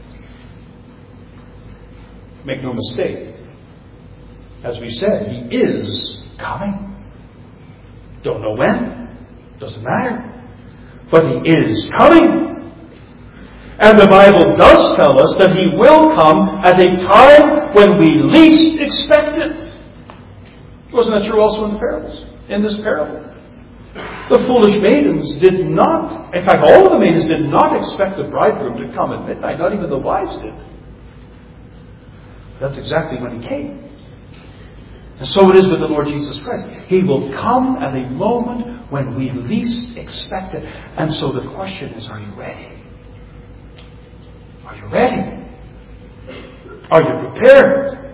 Make no mistake. As we said, He is coming. Don't know when. Doesn't matter. But He is coming. And And the Bible does tell us that He will come at a time when we least expect it. Wasn't that true also in the parables? In this parable? The foolish maidens did not, in fact all of the maidens did not expect the bridegroom to come at midnight. Not even the wise did. That's exactly when He came. And so it is with the Lord Jesus Christ. He will come at a moment when we least expect it. And so the question is, are you ready? Are you ready? Are you prepared?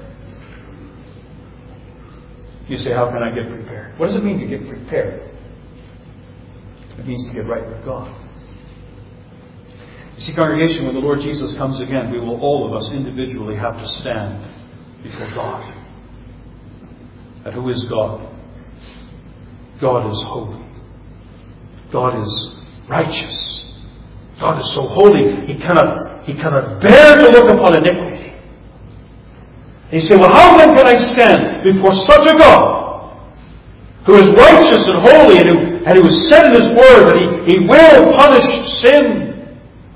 You say, how can I get prepared? What does it mean to get prepared? It means to get right with God. You see, congregation, when the Lord Jesus comes again, we will all of us individually have to stand before God. And who is God? God is holy. God is righteous. God is so holy, He cannot bear to look upon iniquity. And you say, well, how then can I stand before such a God who is righteous and holy and who has said in His Word that He will punish sin?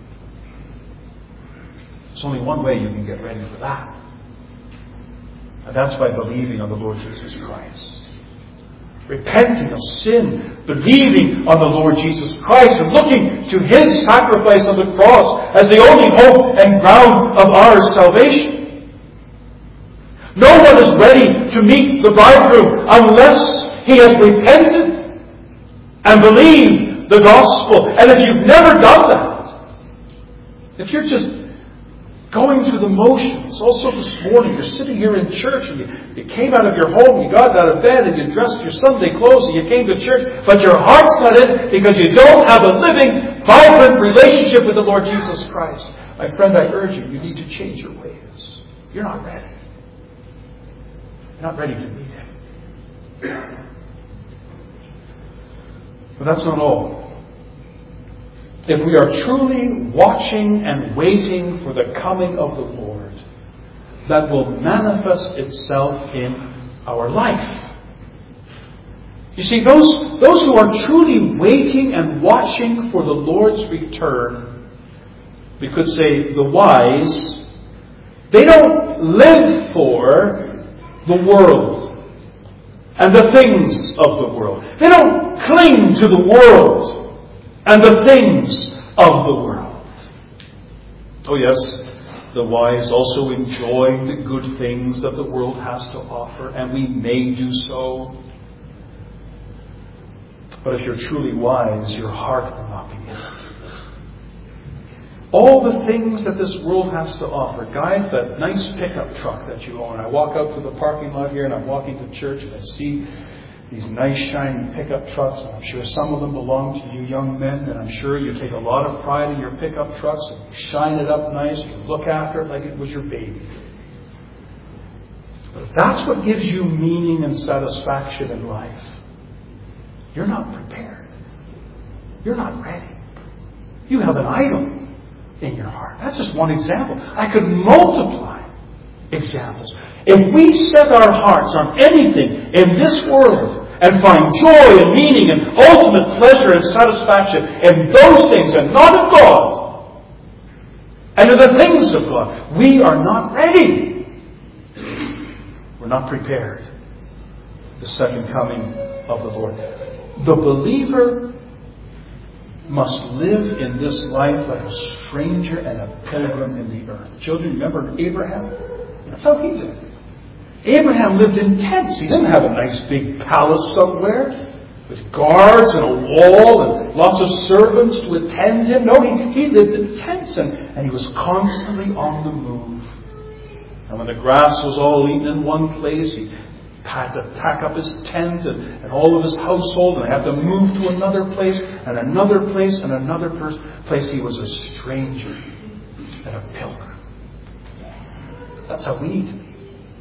There's only one way you can get ready for that. And that's by believing on the Lord Jesus Christ. Repenting of sin, believing on the Lord Jesus Christ, and looking to His sacrifice on the cross as the only hope and ground of our salvation. No one is ready to meet the bridegroom unless he has repented and believed the gospel. And if you've never done that, if you're just going through the motions. Also this morning, you're sitting here in church and you came out of your home, you got out of bed and you dressed your Sunday clothes and you came to church, but your heart's not in it because you don't have a living, vibrant relationship with the Lord Jesus Christ. My friend, I urge you, you need to change your ways. You're not ready. You're not ready to meet Him. But that's not all. If we are truly watching and waiting for the coming of the Lord, that will manifest itself in our life. You see, those who are truly waiting and watching for the Lord's return, we could say the wise, they don't live for the world and the things of the world. They don't cling to the world and the things of the world. Oh yes, the wise also enjoy the good things that the world has to offer, and we may do so. But if you're truly wise, your heart will not be in it. All the things that this world has to offer. Guys, that nice pickup truck that you own. I walk out to the parking lot here and I'm walking to church and I see these nice shiny pickup trucks, and I'm sure some of them belong to you young men, and I'm sure you take a lot of pride in your pickup trucks and you shine it up nice, you look after it like it was your baby. But if that's what gives you meaning and satisfaction in life, you're not prepared. You're not ready. You have an idol in your heart. That's just one example. I could multiply examples. If we set our hearts on anything in this world and find joy and meaning and ultimate pleasure and satisfaction in those things and not in God and in the things of God, we are not ready. We're not prepared for the second coming of the Lord. The believer must live in this life like a stranger and a pilgrim in the earth. Children, remember Abraham? That's how he lived. Abraham lived in tents. He didn't have a nice big palace somewhere with guards and a wall and lots of servants to attend him. No, he lived in tents and he was constantly on the move. And when the grass was all eaten in one place, he had to pack up his tent and all of his household, and had to move to another place and another place and another place. He was a stranger and a pilgrim. That's how we need to be.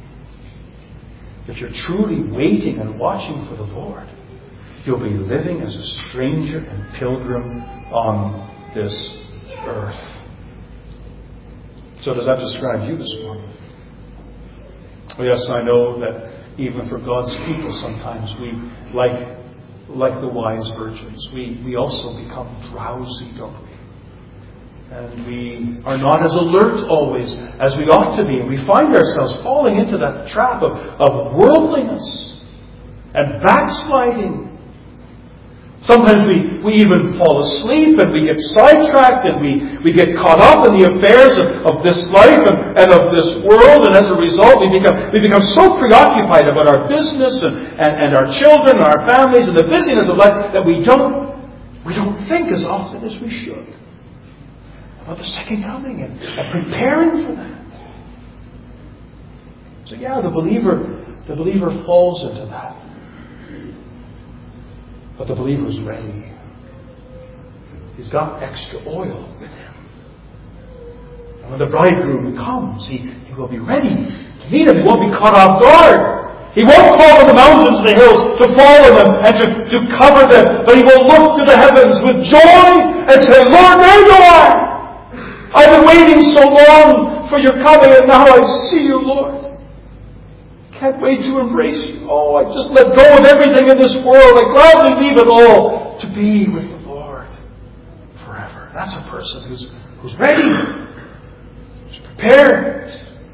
If you're truly waiting and watching for the Lord, you'll be living as a stranger and pilgrim on this earth. So does that describe you this morning? Oh yes, I know that even for God's people sometimes we, like the wise virgins, we also become drowsy, don't we? And we are not as alert always as we ought to be. And we find ourselves falling into that trap of worldliness and backsliding. Sometimes we even fall asleep and we get sidetracked and we get caught up in the affairs of this life and of this world. And as a result, we become so preoccupied about our business and our children and our families and the busyness of life that we don't think as often as we should about the second coming and preparing for that. So yeah, the believer falls into that. But the believer's ready. He's got extra oil with him. And when the bridegroom comes, he will be ready to meet him. He won't be caught off guard. He won't call on the mountains and the hills to fall on them and to cover them. But he will look to the heavens with joy and say, Lord, there you are. I've been waiting so long for your coming, and now I see you, Lord. Can't wait to embrace you. Oh, I just let go of everything in this world. I gladly leave it all to be with the Lord forever. That's a person who's ready, who's prepared.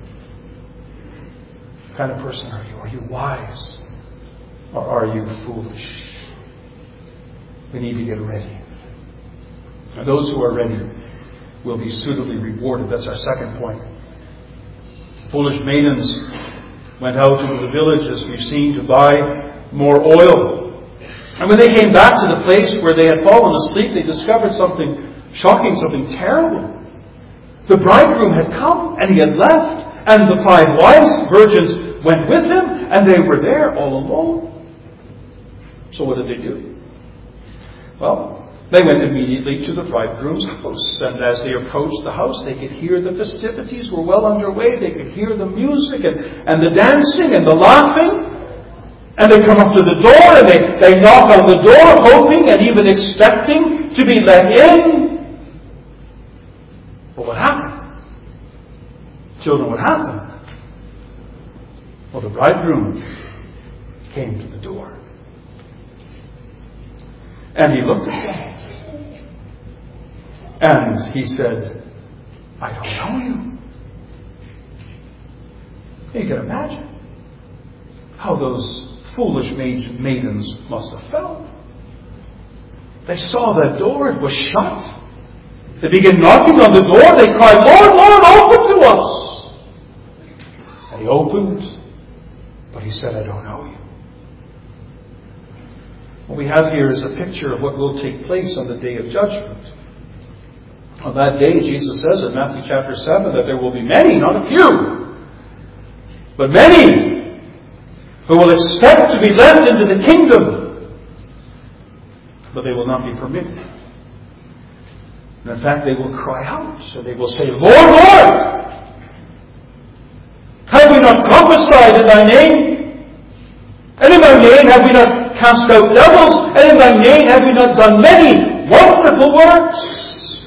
What kind of person are you? Are you wise? Or are you foolish? We need to get ready. And those who are ready will be suitably rewarded. That's our second point. Foolish maidens went out into the villages, we've seen, to buy more oil. And when they came back to the place where they had fallen asleep, they discovered something shocking, something terrible. The bridegroom had come, and he had left, and the 5 wise virgins went with him, and they were there all alone. So what did they do? Well, they went immediately to the bridegroom's house, and as they approached the house, they could hear the festivities were well underway. They could hear the music and the dancing and the laughing. And they come up to the door, and they knock on the door, hoping and even expecting to be let in. But what happened? Children, what happened? Well, the bridegroom came to the door. And he looked at them. And he said, I don't know you. You can imagine how those foolish maidens must have felt. They saw that door, it was shut. They began knocking on the door. They cried, Lord, Lord, open to us. And he opened, but he said, I don't know you. What we have here is a picture of what will take place on the day of judgment. On that day, Jesus says in Matthew chapter 7 that there will be many, not a few, but many who will expect to be left into the kingdom, but they will not be permitted. And in fact, they will cry out, and they will say, Lord, Lord, have we not prophesied in thy name? And in thy name have we not cast out devils? And in thy name have we not done many wonderful works?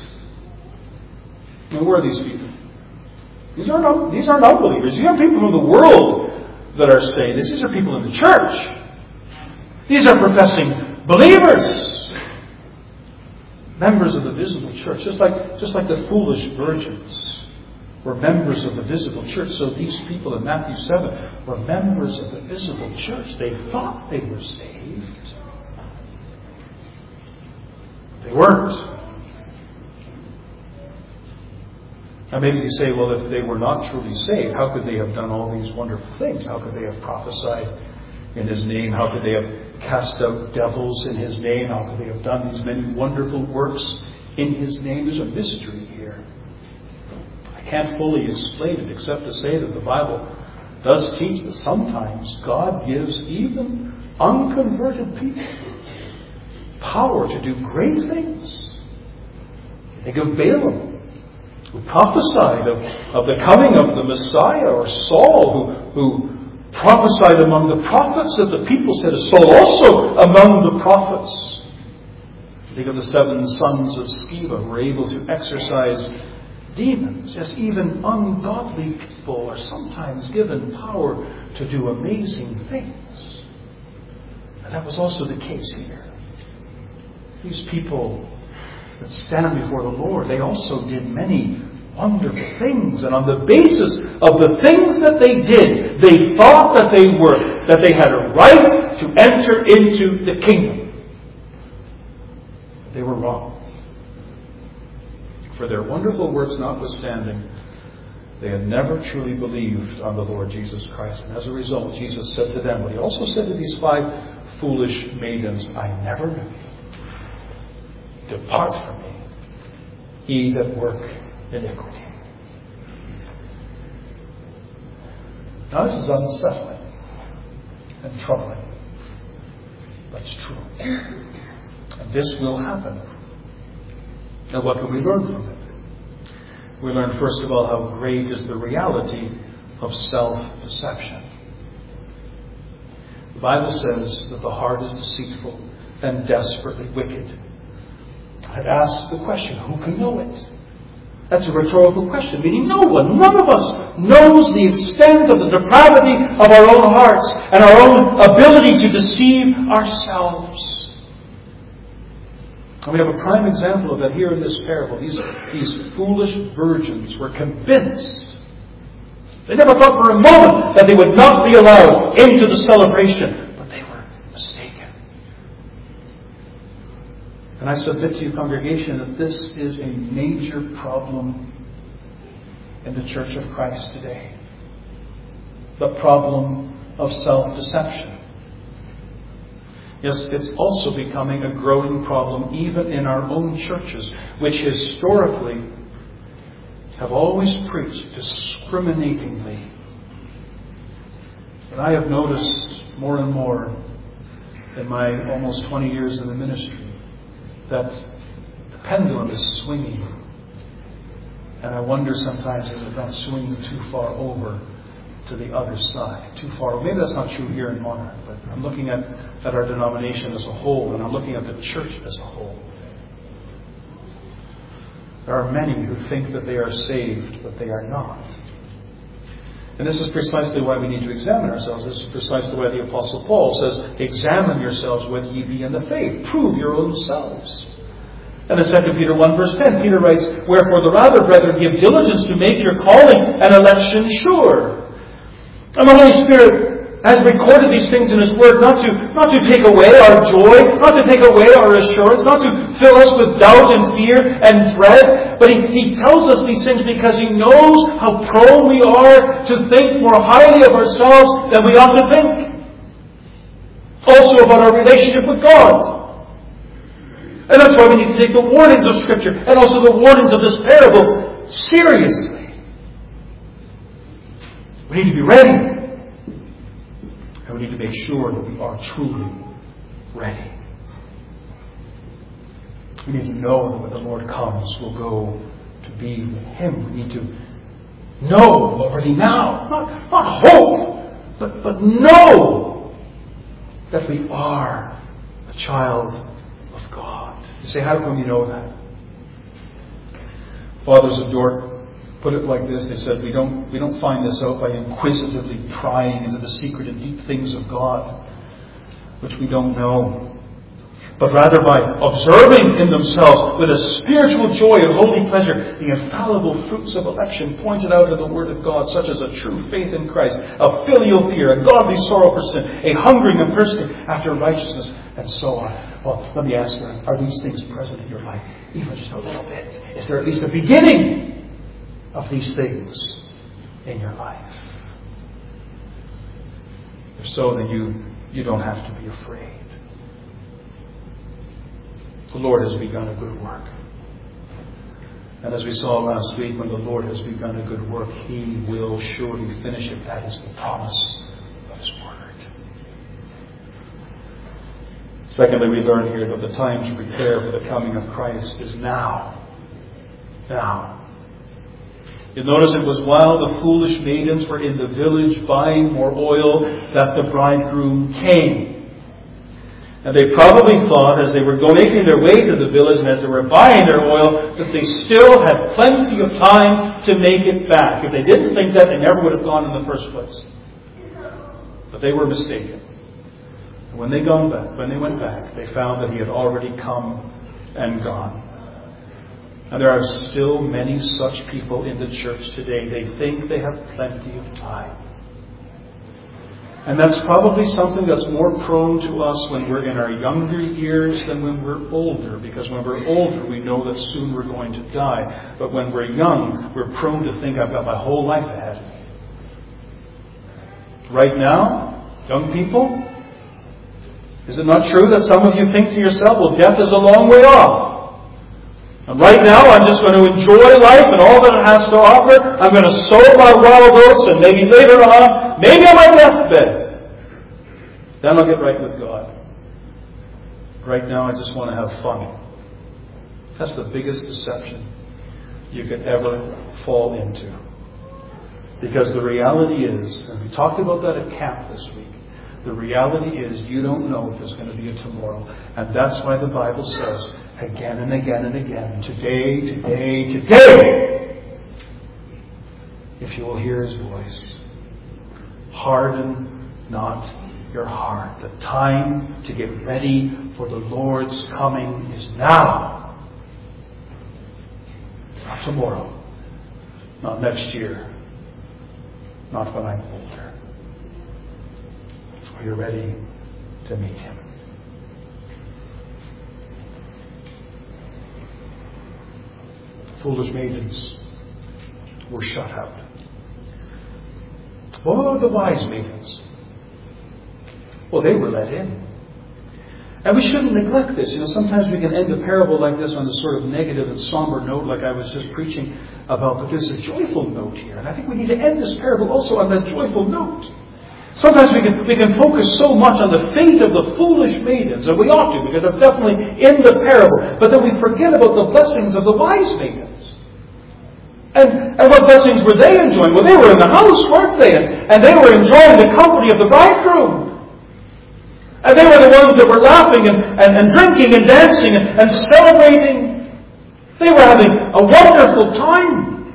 And who are these people? These aren't unbelievers. These aren't people from the world that are saved. These are people in the church. These are professing believers. Members of the visible church. Just like the foolish virgins were members of the visible church. So these people in Matthew 7 were members of the visible church. They thought they were saved. They weren't. Now maybe you say, well, if they were not truly saved, how could they have done all these wonderful things? How could they have prophesied in His name? How could they have cast out devils in His name? How could they have done these many wonderful works in His name? There's a mystery here. I can't fully explain it except to say that the Bible does teach that sometimes God gives even unconverted people power to do great things. Think of Balaam, who prophesied of the coming of the Messiah, or Saul, who prophesied among the prophets that the people said, is Saul also among the prophets? Think of the 7 sons of Sceva who were able to exorcise demons. Yes, even ungodly people are sometimes given power to do amazing things. And that was also the case here. These people that stand before the Lord, they also did many wonderful things. And on the basis of the things that they did, they thought that they had a right to enter into the kingdom. They were wrong. For their wonderful works notwithstanding, they had never truly believed on the Lord Jesus Christ. And as a result, Jesus said to them, but he also said to these 5 foolish maidens, I never knew you. Depart from me, ye that work iniquity. Now this is unsettling and troubling. But it's true. And this will happen. Now what can we learn from it? We learn first of all how great is the reality of self-deception. The Bible says that the heart is deceitful and desperately wicked. I'd ask the question, who can know it? That's a rhetorical question, meaning no one, none of us knows the extent of the depravity of our own hearts and our own ability to deceive ourselves. And we have a prime example of that here in this parable. These foolish virgins were convinced. They never thought for a moment that they would not be allowed into the celebration. But they were mistaken. And I submit to you, congregation, that this is a major problem in the Church of Christ today. The problem of self-deception. Yes, it's also becoming a growing problem even in our own churches, which historically have always preached discriminatingly. But I have noticed more and more in my almost 20 years in the ministry that the pendulum is swinging. And I wonder sometimes, is it not swinging too far over to the other side, too far? Maybe that's not true here in Monarch, but I'm looking at our denomination as a whole, and I'm looking at the church as a whole. There are many who think that they are saved, but they are not. And this is precisely why we need to examine ourselves. This is precisely why the Apostle Paul says, examine yourselves whether ye be in the faith. Prove your own selves. And in 2 Peter 1 verse 10, Peter writes, wherefore the rather, brethren, give diligence to make your calling and election sure. And the Holy Spirit has recorded these things in His Word not to take away our joy, not to take away our assurance, not to fill us with doubt and fear and dread, but He tells us these things because He knows how prone we are to think more highly of ourselves than we ought to think. Also about our relationship with God. And that's why we need to take the warnings of Scripture and also the warnings of this parable seriously. We need to be ready. And we need to make sure that we are truly ready. We need to know that when the Lord comes, we'll go to be with Him. We need to know already now. Not hope, but know that we are a child of God. You say, how can we know that? Fathers of Dort put it like this. They said, we don't find this out by inquisitively prying into the secret and deep things of God, which we don't know, but rather by observing in themselves with a spiritual joy and holy pleasure the infallible fruits of election pointed out in the Word of God, such as a true faith in Christ, a filial fear, a godly sorrow for sin, a hungering and thirsting after righteousness, and so on. Well, let me ask you, are these things present in your life? Even just a little bit. Is there at least a beginning of these things in your life? If so, then you don't have to be afraid. The Lord has begun a good work. And as we saw last week, when the Lord has begun a good work, He will surely finish it. That is the promise of His Word. Secondly, we learn here that the time to prepare for the coming of Christ is now. Now. You'll notice it was while the foolish maidens were in the village buying more oil that the bridegroom came. And they probably thought, as they were making their way to the village and as they were buying their oil, that they still had plenty of time to make it back. If they didn't think that, they never would have gone in the first place. But they were mistaken. And when they went back, they found that He had already come and gone. And there are still many such people in the church today. They think they have plenty of time. And that's probably something that's more prone to us when we're in our younger years than when we're older. Because when we're older, we know that soon we're going to die. But when we're young, we're prone to think, I've got my whole life ahead of me. Right now, young people, is it not true that some of you think to yourself, well, death is a long way off. And right now, I'm just going to enjoy life and all that it has to offer. I'm going to sow my wild oats, and maybe later on, maybe on my deathbed, then I'll get right with God. Right now, I just want to have fun. That's the biggest deception you could ever fall into. Because the reality is, and we talked about that at camp this week, the reality is you don't know if there's going to be a tomorrow. And that's why the Bible says again and again and again, today, today, today, if you will hear His voice, harden not your heart. The time to get ready for the Lord's coming is now. Not tomorrow. Not next year. Not when I'm older. Are you ready to meet Him? Foolish maidens were shut out. What about the wise maidens? Well, they were let in. And we shouldn't neglect this. Sometimes we can end a parable like this on a sort of negative and somber note, like I was just preaching about, but there's a joyful note here. And I think we need to end this parable also on that joyful note. Sometimes we can focus so much on the fate of the foolish maidens, and we ought to, because that's definitely in the parable. But then we forget about the blessings of the wise maidens. And what blessings were they enjoying? Well, they were in the house, weren't they? And they were enjoying the company of the bridegroom. And they were the ones that were laughing and drinking and dancing and celebrating. They were having a wonderful time.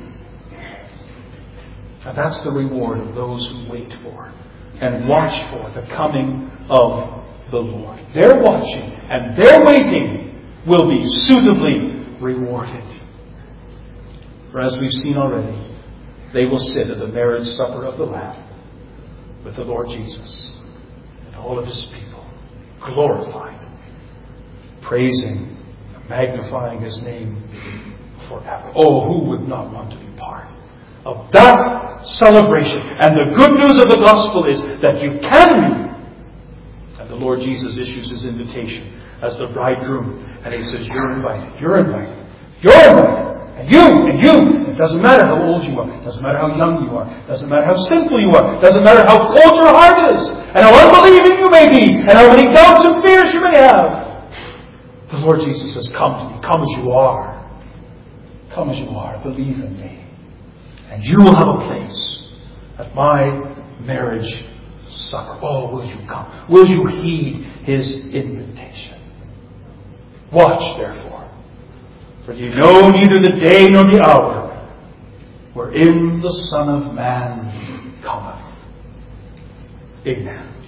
And that's the reward of those who wait for and watch for the coming of the Lord. Their watching and their waiting will be suitably rewarded. For as we've seen already, they will sit at the marriage supper of the Lamb with the Lord Jesus and all of His people, glorified, praising and magnifying His name forever. Oh, who would not want to be part of that celebration? And the good news of the gospel is that you can be. And the Lord Jesus issues His invitation as the bridegroom, and He says, you're invited, you're invited, you're invited. And you. It doesn't matter how old you are. It doesn't matter how young you are. It doesn't matter how sinful you are. It doesn't matter how cold your heart is. And how unbelieving you may be. And how many doubts and fears you may have. The Lord Jesus says, come to me. Come as you are. Come as you are. Believe in me. And you will have a place at my marriage supper. Oh, will you come? Will you heed His invitation? Watch, therefore. For you know neither the day nor the hour wherein the Son of Man cometh. Amen.